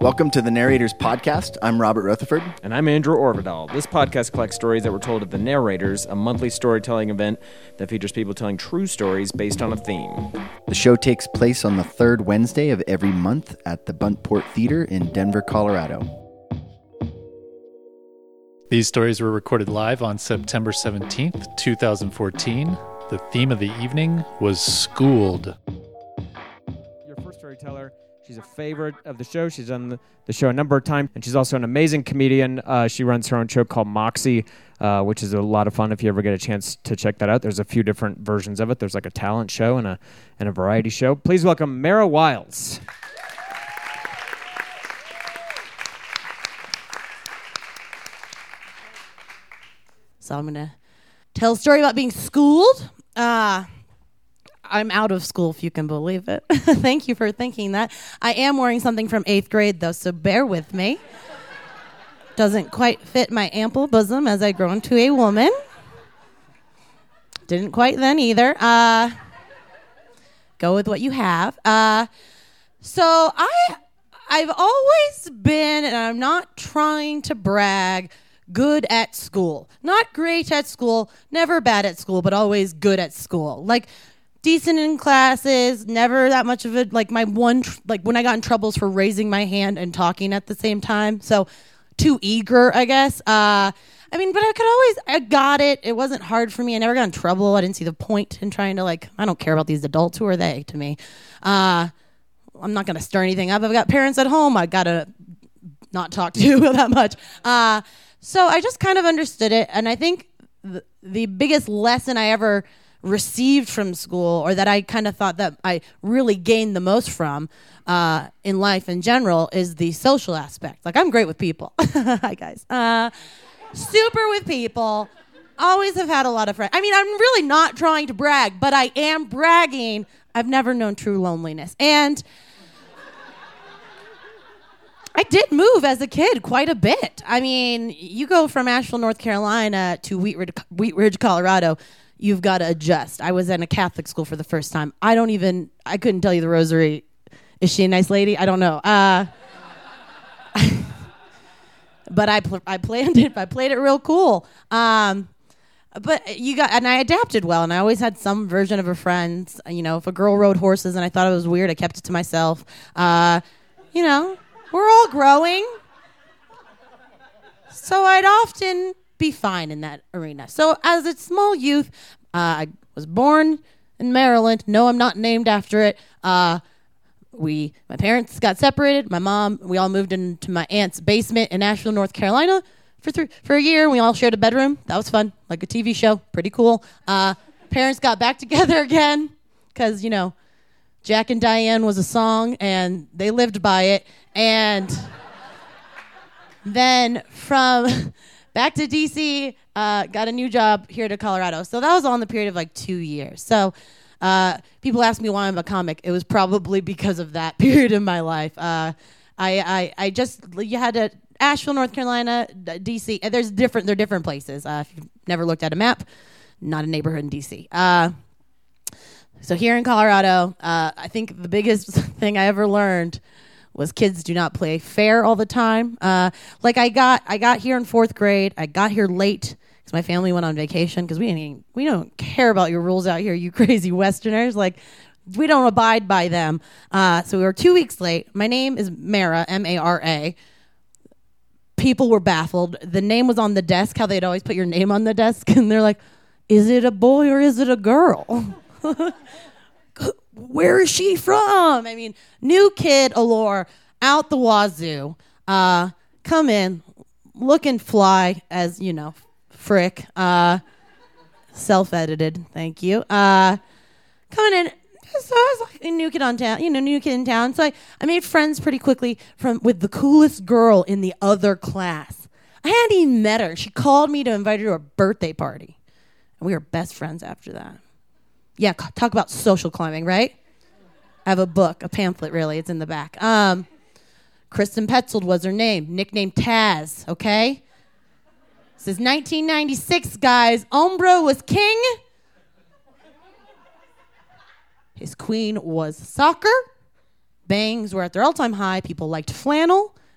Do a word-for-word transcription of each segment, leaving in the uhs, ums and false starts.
Welcome to the Narrators Podcast. I'm Robert Rutherford. And I'm Andrew Orvidal. This podcast collects stories that were told at the Narrators, a monthly storytelling event that features people telling true stories based on a theme. The show takes place on the third Wednesday of every month at the Buntport Theater in Denver, Colorado. These stories were recorded live on September seventeenth, twenty fourteen. The theme of the evening was Schooled. Your first storyteller. She's a favorite of the show. She's done the, the show a number of times, and she's also an amazing comedian. Uh, she runs her own show called Moxie, uh, which is a lot of fun if you ever get a chance to check that out. There's a few different versions of it. There's like a talent show and a and a variety show. Please welcome Mara Wiles. So I'm going to tell a story about being schooled. Uh, I'm out of school, if you can believe it. Thank you for thinking that. I am wearing something from eighth grade, though, so bear with me. Doesn't quite fit my ample bosom as I grow into a woman. Didn't quite then either. Uh, go with what you have. Uh, so I, I've always been, and I'm not trying to brag, good at school. Not great at school, never bad at school, but always good at school. Like, decent in classes, never that much of it. Like my one, tr- like when I got in troubles for raising my hand and talking at the same time. So too eager, I guess. Uh, I mean, but I could always, I got it. It wasn't hard for me. I never got in trouble. I didn't see the point in trying to like, I don't care about these adults. Who are they to me? Uh, I'm not going to stir anything up. I've got parents at home I got to not talk to that much. Uh, so I just kind of understood it. And I think th- the biggest lesson I ever received from school, or that I kind of thought that I really gained the most from uh, in life in general, is the social aspect. Like, I'm great with people. Hi, guys. Uh, super with people. Always have had a lot of friends. I mean, I'm really not trying to brag, but I am bragging. I've never known true loneliness. And I did move as a kid quite a bit. I mean, you go from Asheville, North Carolina to Wheat Ridge, Wheat Ridge, Colorado, you've got to adjust. I was in a Catholic school for the first time. I don't even, I couldn't tell you the rosary. Is she a nice lady? I don't know. Uh, but I pl- I planned it. I played it real cool. Um, but you got, and I adapted well, and I always had some version of a friend. You know, if a girl rode horses and I thought it was weird, I kept it to myself. Uh, you know, we're all growing. So I'd often be fine in that arena. So as a small youth, uh, I was born in Maryland. No, I'm not named after it. Uh, we, my parents got separated. My mom, we all moved into my aunt's basement in Asheville, North Carolina for th- for a year. We all shared a bedroom. That was fun, like a T V show. Pretty cool. Uh, parents got back together again because, you know, Jack and Diane was a song, and they lived by it. And then from back to D C, uh, got a new job here to Colorado. So that was all in the period of like two years. So uh, people ask me why I'm a comic. It was probably because of that period in my life. Uh, I, I I just, you had to, Asheville, North Carolina, D C, there's different, they're different places. Uh, if you've never looked at a map, not a neighborhood in D C. Uh, so here in Colorado, uh, I think the biggest thing I ever learned was kids do not play fair all the time. Uh, like I got, I got here in fourth grade. I got here late because my family went on vacation because we didn't, we don't care about your rules out here, you crazy Westerners. Like, we don't abide by them. Uh, so we were two weeks late. My name is Mara, M A R A. People were baffled. The name was on the desk, how they'd always put your name on the desk, and they're like, "Is it a boy or is it a girl?" Where is she from? I mean, new kid allure out the wazoo. Uh, come in, looking fly as, you know, frick. Uh, self-edited, thank you. Uh, coming in, so I was like a new kid on town, you know, new kid in town. So I, I made friends pretty quickly from with the coolest girl in the other class. I hadn't even met her. She called me to invite her to a birthday party. And we were best friends after that. Yeah, talk about social climbing, right? I have a book, a pamphlet, really. It's in the back. Um, Kristen Petzold was her name, nicknamed Taz, okay? This is nineteen ninety-six, guys. Umbro was king. His queen was soccer. Bangs were at their all-time high. People liked flannel.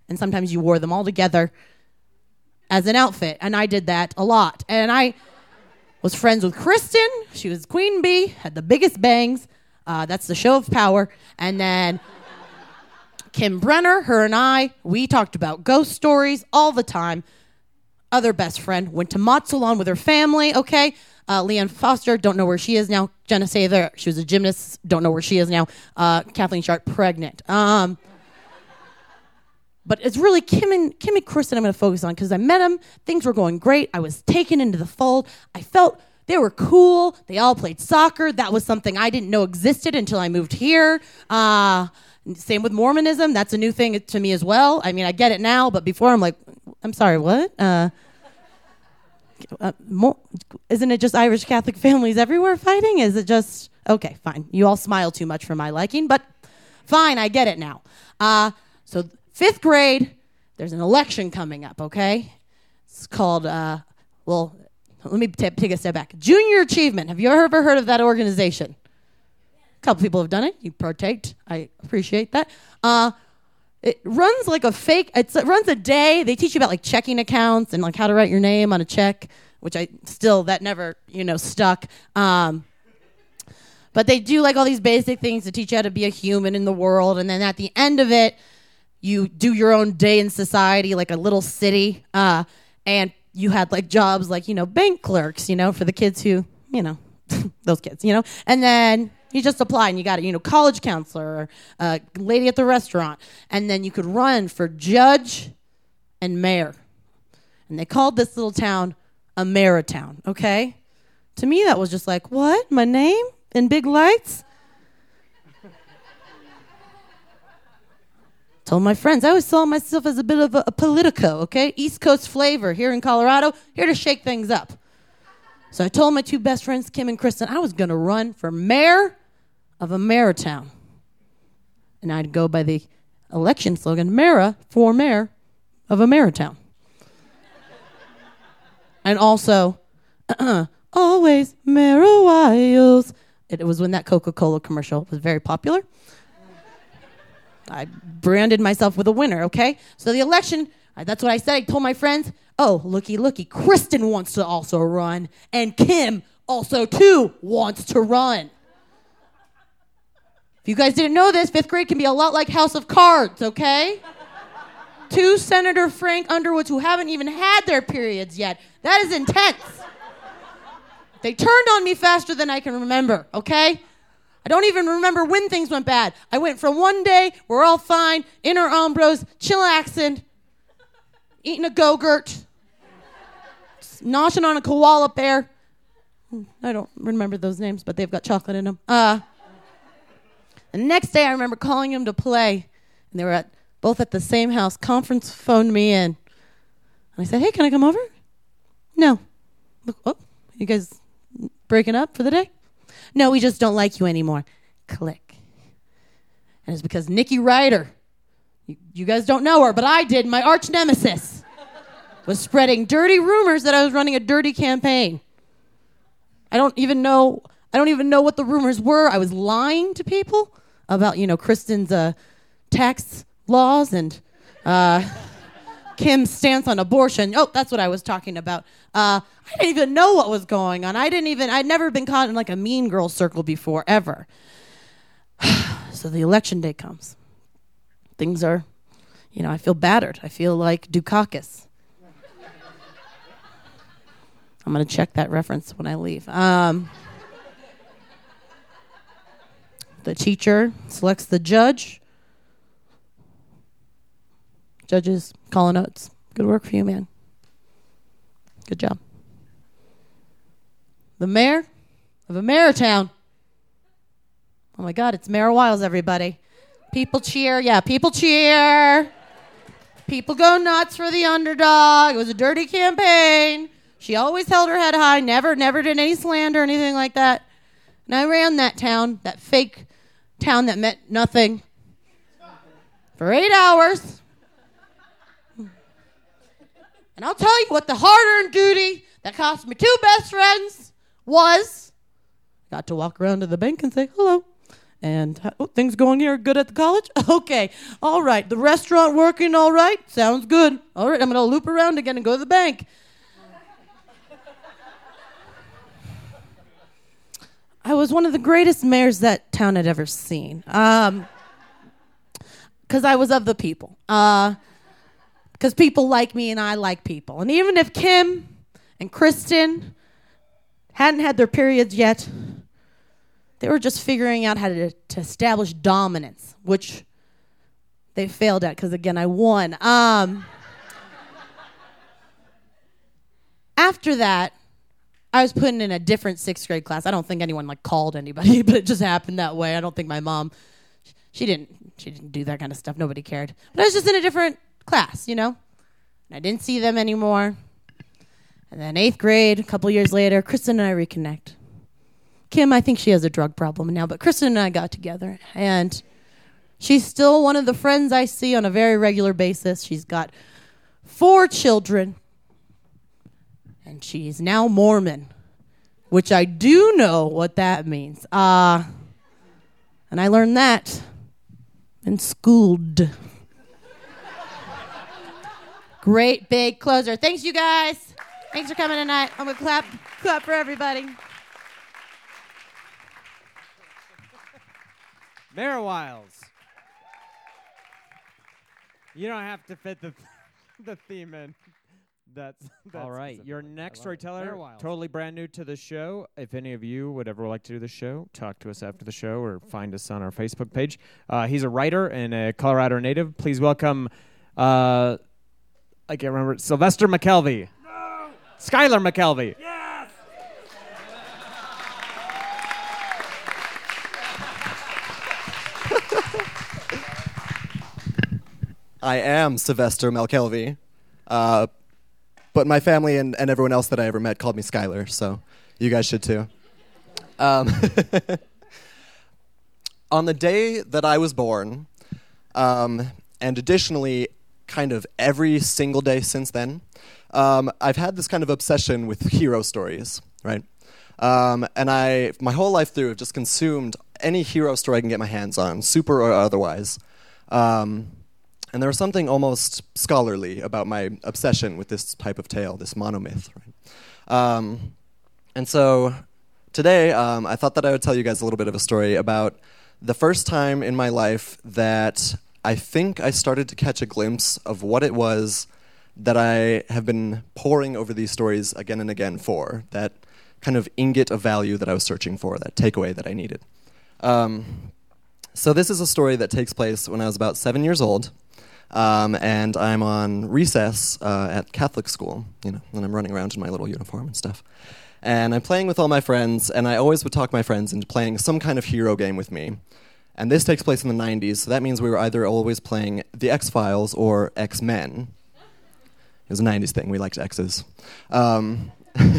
and sometimes you wore them all together as an outfit, and I did that a lot. And I was friends with Kristen. She was Queen Bee, had the biggest bangs. Uh, that's the show of power. And then Kim Brenner, her and I, we talked about ghost stories all the time. Other best friend, went to Matsulan with her family, okay? Uh, Leanne Foster, don't know where she is now. Jenna Sather, she was a gymnast, don't know where she is now. Uh, Kathleen Sharp, pregnant. Um, but it's really Kim and, Kim and Kristen I'm going to focus on because I met them. Things were going great. I was taken into the fold. I felt they were cool. They all played soccer. That was something I didn't know existed until I moved here. Uh, same with Mormonism. That's a new thing to me as well. I mean, I get it now, but before I'm like, I'm sorry, what? Uh, uh, more, isn't it just Irish Catholic families everywhere fighting? Is it just, okay, fine. You all smile too much for my liking, but fine, I get it now. Uh, so fifth grade, there's an election coming up, okay? It's called, uh, well, let me t- take a step back. Junior Achievement. Have you ever heard of that organization? A couple people have done it. You partaked. I appreciate that. Uh, It runs like a fake, it's, it runs a day. They teach you about like checking accounts and like how to write your name on a check, which I still, that never, you know, stuck. Um, but they do like all these basic things to teach you how to be a human in the world. And then at the end of it, you do your own day in society, like a little city. Uh, and you had like jobs like, you know, bank clerks, you know, for the kids who, you know, those kids, you know. And then you just apply and you got it, you know, college counselor or uh, lady at the restaurant. And then you could run for judge and mayor. And they called this little town Ameritown, okay? To me, that was just like, what? My name in big lights? Told my friends, I always saw myself as a bit of a, a politico, okay? East Coast flavor here in Colorado, here to shake things up. So I told my two best friends, Kim and Kristen, I was going to run for mayor of Ameritown. And I'd go by the election slogan, Mara for mayor of Ameritown. And also, uh-uh, always Mara Wiles. It was when that Coca-Cola commercial was very popular. I branded myself with a winner, okay? So the election, that's what I said. I told my friends, oh, looky, looky, Kristen wants to also run, and Kim also, too, wants to run. If you guys didn't know this, fifth grade can be a lot like House of Cards, okay? Two Senator Frank Underwoods who haven't even had their periods yet. That is intense. They turned on me faster than I can remember, okay? I don't even remember when things went bad. I went from one day, we're all fine, in our ombros, chillaxing, eating a Go-Gurt, noshing on a koala bear. I don't remember those names, but they've got chocolate in them. Uh, the next day, I remember calling them to play, and they were at both at the same house. Conference phoned me in. And I said, hey, can I come over? No. Oh, you guys breaking up for the day? No, we just don't like you anymore. Click. And it's because Nikki Ryder, you, you guys don't know her, but I did, my arch nemesis, was spreading dirty rumors that I was running a dirty campaign. I don't even know, I don't even know what the rumors were. I was lying to people about, you know, Kristen's uh, tax laws and uh, Kim's stance on abortion. Oh, that's what I was talking about. Uh, I didn't even know what was going on. I didn't even, I'd never been caught in like a mean girl circle before, ever. So the election day comes. Things are, you know, I feel battered. I feel like Dukakis. I'm going to check that reference when I leave. Um, the teacher selects the judge. Judges calling notes. Good work for you, man. Good job. The mayor of Ameritown. Oh my God, it's Mara Wiles, everybody. People cheer. Yeah, people cheer. People go nuts for the underdog. It was a dirty campaign. She always held her head high, never, never did any slander or anything like that. And I ran that town, that fake town that meant nothing, for eight hours. And I'll tell you what the hard-earned duty that cost me two best friends was. Got to walk around to the bank and say hello. And oh, things going here good at the college? Okay. All right. The restaurant working all right? Sounds good. All right. I'm going to loop around again and go to the bank. I was one of the greatest mayors that town had ever seen. Um, because I was of the people. Uh, because people like me and I like people. And even if Kim and Kristen hadn't had their periods yet, they were just figuring out how to, to establish dominance, which they failed at because, again, I won. Um, after that, I was put in a different sixth grade class. I don't think anyone like called anybody, but it just happened that way. I don't think my mom, she didn't, she didn't do that kind of stuff. Nobody cared. But I was just in a different class, you know? And I didn't see them anymore. And then eighth grade, a couple years later, Kristen and I reconnect. Kim, I think she has a drug problem now, but Kristen and I got together, and she's still one of the friends I see on a very regular basis. She's got four children, and she's now Mormon, which I do know what that means. Uh, and I learned that in schooled. Great big closer. Thanks, you guys. Thanks for coming tonight. I'm going to clap, clap for everybody. Mayor Wiles. You don't have to fit the the theme in. That's, that's all right. Your next storyteller, totally brand new to the show. If any of you would ever like to do the show, talk to us after the show or find us on our Facebook page. Uh, he's a writer and a Colorado native. Please welcome, uh, I can't remember, Sylvester McKelvey. No! Skylar McKelvey. Yes! I am Sylvester McKelvey, uh, but my family and, and everyone else that I ever met called me Skylar, so you guys should too. Um, on the day that I was born, um, and additionally kind of every single day since then, um, I've had this kind of obsession with hero stories, right? Um, and I, my whole life through, have just consumed any hero story I can get my hands on, super or otherwise. Um, And there was something almost scholarly about my obsession with this type of tale, this monomyth. Right? Um, and so today, um, I thought that I would tell you guys a little bit of a story about the first time in my life that I think I started to catch a glimpse of what it was that I have been poring over these stories again and again for, that kind of ingot of value that I was searching for, that takeaway that I needed. Um, so this is a story that takes place when I was about seven years old. Um, and I'm on recess uh, at Catholic school, you know, and I'm running around in my little uniform and stuff. And I'm playing with all my friends, and I always would talk my friends into playing some kind of hero game with me. And this takes place in the nineties, so that means we were either always playing The X-Files or X-Men. It was a nineties thing, we liked X's. Um,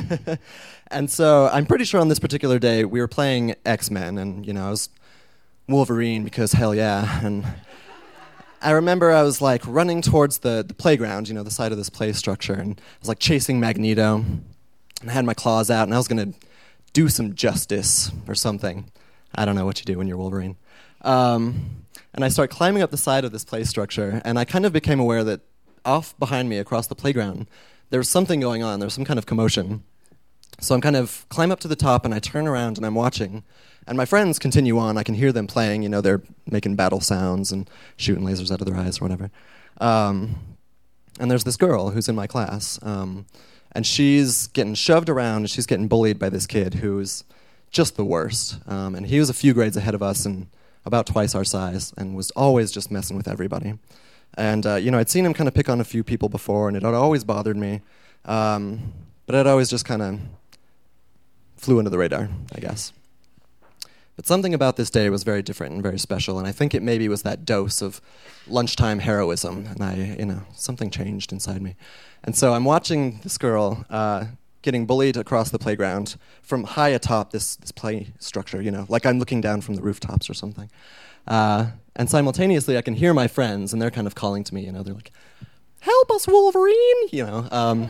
and so I'm pretty sure on this particular day we were playing X-Men, and, you know, I was Wolverine because hell yeah, and I remember I was like running towards the, the playground, you know, the side of this play structure, and I was like chasing Magneto, and I had my claws out, and I was going to do some justice or something. I don't know what you do when you're Wolverine. Um, and I started climbing up the side of this play structure, and I kind of became aware that off behind me across the playground, there was something going on. There was some kind of commotion. So I'm kind of climb up to the top, and I turn around, and I'm watching. And my friends continue on. I can hear them playing. You know, they're making battle sounds and shooting lasers out of their eyes or whatever. Um, and there's this girl who's in my class. Um, and she's getting shoved around, and she's getting bullied by this kid who's just the worst. Um, and he was a few grades ahead of us and about twice our size and was always just messing with everybody. And, uh, you know, I'd seen him kind of pick on a few people before, and it had always bothered me. Um, but it always just kind of flew under the radar, I guess. But something about this day was very different and very special, and I think it maybe was that dose of lunchtime heroism, and I, you know, something changed inside me. And so I'm watching this girl uh, getting bullied across the playground from high atop this, this play structure, you know, like I'm looking down from the rooftops or something. Uh, and simultaneously, I can hear my friends, and they're kind of calling to me, you know, they're like, "Help us, Wolverine!" You know, um,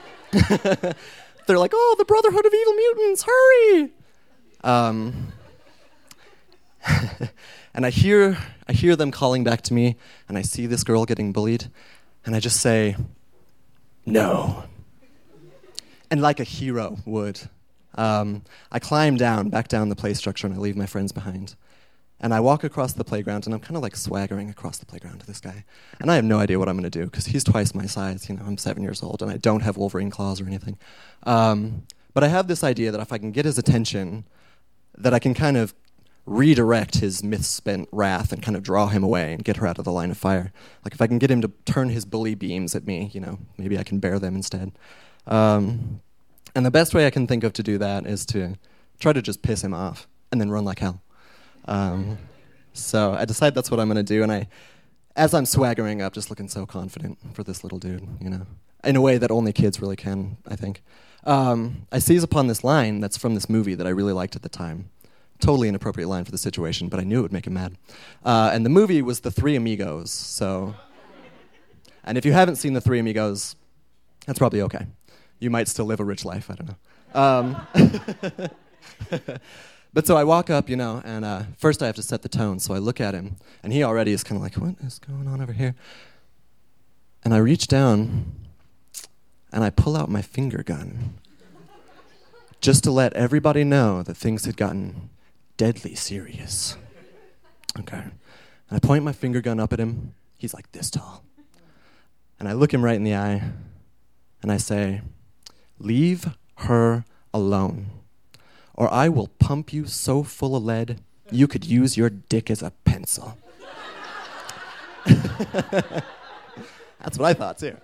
they're like, "Oh, the Brotherhood of Evil Mutants, hurry!" Um... And I hear I hear them calling back to me, and I see this girl getting bullied, and I just say, no. And like a hero would, um, I climb down, back down the play structure, and I leave my friends behind. And I walk across the playground, and I'm kind of like swaggering across the playground to this guy. And I have no idea what I'm going to do, because he's twice my size. You know, I'm seven years old, and I don't have Wolverine claws or anything. Um, but I have this idea that if I can get his attention, that I can kind of redirect his misspent wrath and kind of draw him away and get her out of the line of fire. Like if I can get him to turn his bully beams at me, you know, maybe I can bear them instead. Um, and the best way I can think of to do that is to try to just piss him off and then run like hell. Um, so I decide that's what I'm going to do, and I, as I'm swaggering up, just looking so confident for this little dude, you know, in a way that only kids really can, I think. Um, I seize upon this line that's from this movie that I really liked at the time. Totally inappropriate line for the situation, but I knew it would make him mad. Uh, and the movie was The Three Amigos, so... And if you haven't seen The Three Amigos, that's probably okay. You might still live a rich life, I don't know. Um, but so I walk up, you know, and uh, first I have to set the tone, so I look at him, and he already is kind of like, what is going on over here? And I reach down, and I pull out my finger gun, just to let everybody know that things had gotten deadly serious. Okay. And I point my finger gun up at him. He's like this tall. And I look him right in the eye, and I say, leave her alone, or I will pump you so full of lead, you could use your dick as a pencil. That's what I thought, too.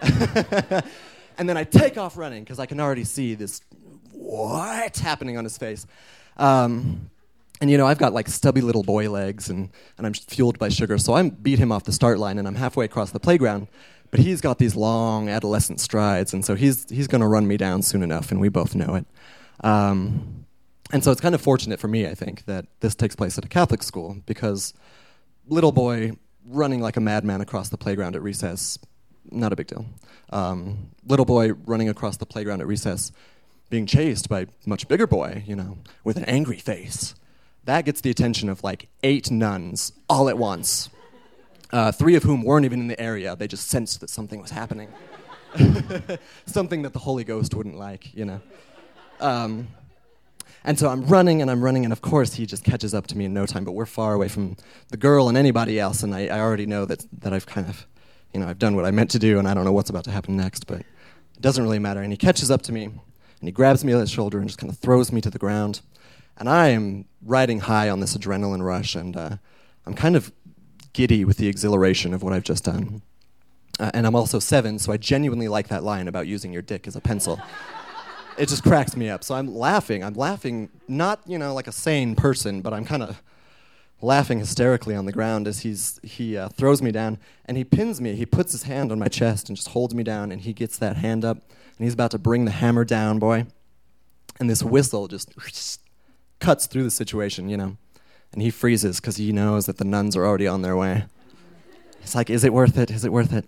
And then I take off running, because I can already see this what happening on his face. Um, and, you know, I've got, like, stubby little boy legs, and, and I'm fueled by sugar, so I beat him off the start line, and I'm halfway across the playground. But he's got these long adolescent strides, and so he's he's going to run me down soon enough, and we both know it. Um, and so it's kind of fortunate for me, I think, that this takes place at a Catholic school, because little boy running like a madman across the playground at recess, not a big deal. Um, little boy running across the playground at recess, being chased by much bigger boy, you know, with an angry face. That gets the attention of like eight nuns all at once. Uh, three of whom weren't even in the area. They just sensed that something was happening. Something that the Holy Ghost wouldn't like, you know. Um, and so I'm running and I'm running, and of course he just catches up to me in no time, but we're far away from the girl and anybody else, and I, I already know that, that I've kind of, you know, I've done what I meant to do, and I don't know what's about to happen next, but it doesn't really matter. And he catches up to me, and he grabs me on his shoulder and just kind of throws me to the ground. And I am riding high on this adrenaline rush, and uh, I'm kind of giddy with the exhilaration of what I've just done. Uh, and I'm also seven, so I genuinely like that line about using your dick as a pencil. It just cracks me up. So I'm laughing. I'm laughing, not, you know, like a sane person, but I'm kind of laughing hysterically on the ground as he's he uh, throws me down, and he pins me. He puts his hand on my chest and just holds me down, and he gets that hand up, and he's about to bring the hammer down, boy. And this whistle just cuts through the situation, you know. And he freezes because he knows that the nuns are already on their way. He's like, is it worth it? Is it worth it?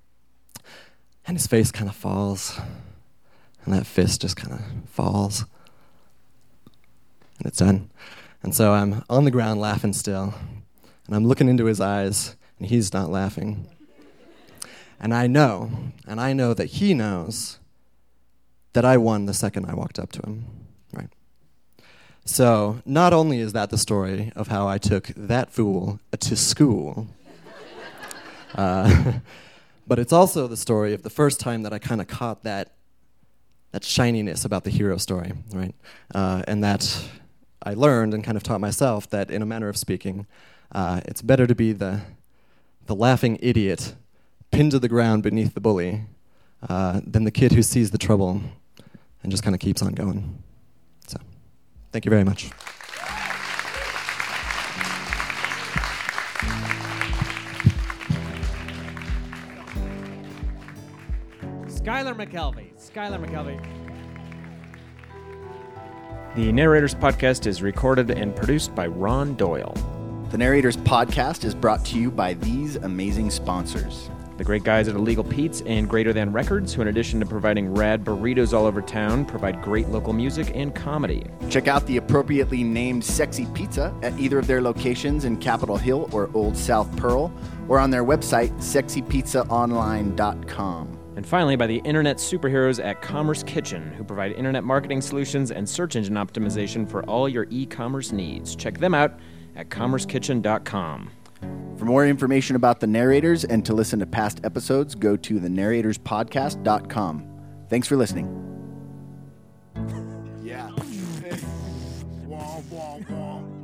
And his face kind of falls. And that fist just kind of falls. And it's done. And so I'm on the ground laughing still. And I'm looking into his eyes, and he's not laughing. And I know, and I know that he knows that I won the second I walked up to him. Right? So not only is that the story of how I took that fool to school, uh, but it's also the story of the first time that I kind of caught that that shininess about the hero story, right? Uh, and that I learned and kind of taught myself that, in a manner of speaking, uh, it's better to be the the laughing idiot pinned to the ground beneath the bully uh, than the kid who sees the trouble and just kind of keeps on going. So, thank you very much. Skylar McKelvey. Skylar McKelvey. The Narrators Podcast is recorded and produced by Ron Doyle. The Narrators Podcast is brought to you by these amazing sponsors: The great guys at Illegal Pete's and Greater Than Records, who in addition to providing rad burritos all over town, provide great local music and comedy. Check out the appropriately named Sexy Pizza at either of their locations in Capitol Hill or Old South Pearl, or on their website, sexy pizza online dot com. And finally, by the internet superheroes at Commerce Kitchen, who provide internet marketing solutions and search engine optimization for all your e-commerce needs. Check them out at commerce kitchen dot com. For more information about the narrators and to listen to past episodes, go to the narrators podcast dot com. Thanks for listening. Yeah. Womp, womp, womp.